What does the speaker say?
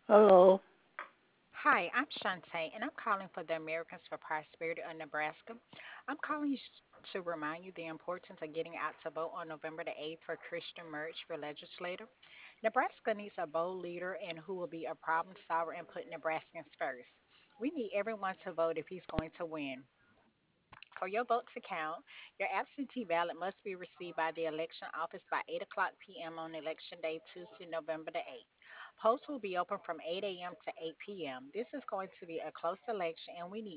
Hello. Hi, I'm Shantae, and I'm calling for the Americans for Prosperity of Nebraska. I'm calling you to remind you the importance of getting out to vote on November the 8th for Christian Merch for legislator. Nebraska needs a bold leader and who will be a problem solver and put Nebraskans first. We need everyone to vote if he's going to win. For your vote to count, your absentee ballot must be received by the election office by 8 o'clock p.m. on election day, Tuesday, November the 8th. Polls will be open from 8 a.m. to 8 p.m. This is going to be a close election, and we need